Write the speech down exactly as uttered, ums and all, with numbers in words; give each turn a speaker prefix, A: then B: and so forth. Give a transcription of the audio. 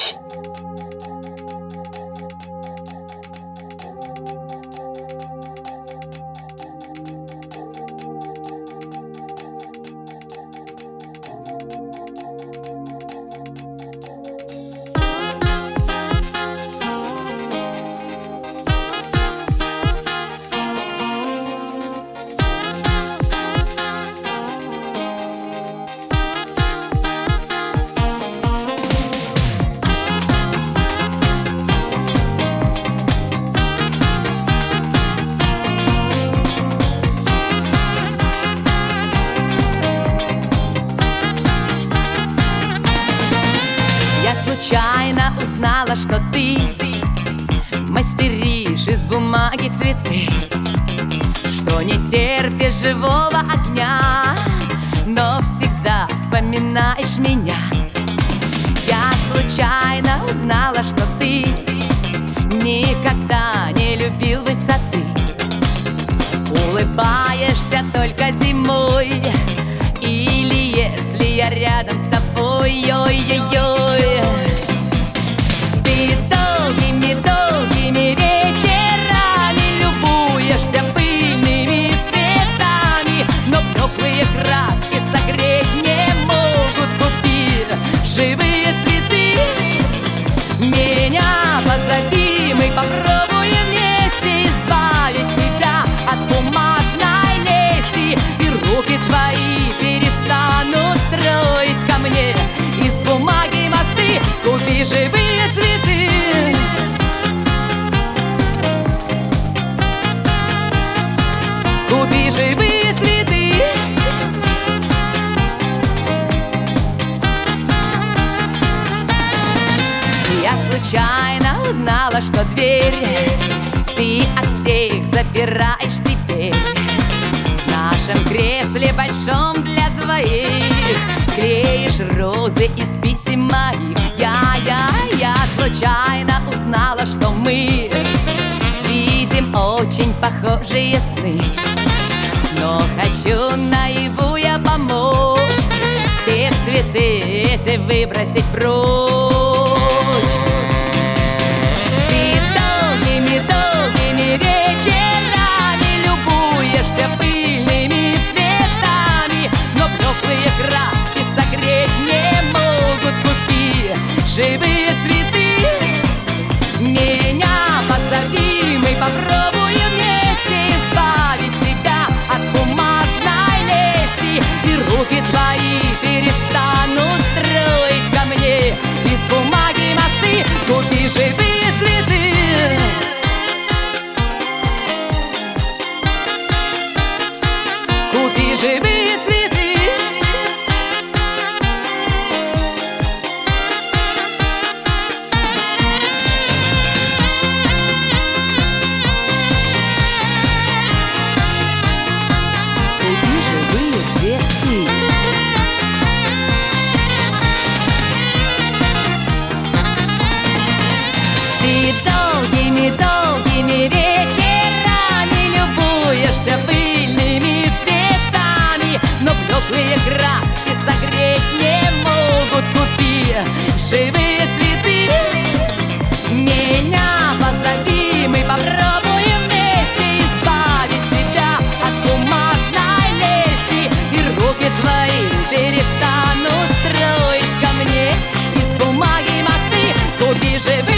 A: Случайно узнала, что ты мастеришь из бумаги цветы, что не терпишь живого огня, но всегда вспоминаешь меня. Я случайно узнала, что ты никогда не любил высоты, улыбаешься только зимой или если я рядом с тобой. Ой-ой-ой. Ты долгими-долгими вечерами любуешься пыльными цветами, но теплые краски согреть не могут купить живые цветы. Меня позови, мы попробуем вместе избавить тебя от бумажной лести, и руки твои перестанут строить ко мне из бумаги мосты. Купи живые цветы. Купи живые цветы. Я случайно узнала, что дверь ты от всех запираешь теперь. В нашем кресле большом для двоих клеишь розы из писем моих. Я, я, я случайно узнала, что мы видим очень похожие сны, но хочу наяву я помочь, все цветы эти выбросить прочь. Ты долгими-долгими вечерами любуешься пыльными цветами, но теплые краски согреть не могут. Купи живые цветы. Меня позови, мы попробуем вместе избавить тебя от бумажной лести, и руки твои перестанут строить ко мне из бумаги мосты. Купи живые цветы. Купи живые цветы. Ты долгими-долгими вечерами любуешься пыльными цветами, но теплые краски согреть не могут. Купи живые цветы. Меня позови, мы попробуем вместе избавить тебя от бумажной лести, и руки твои перестанут строить ко мне из бумаги мосты. Купи живые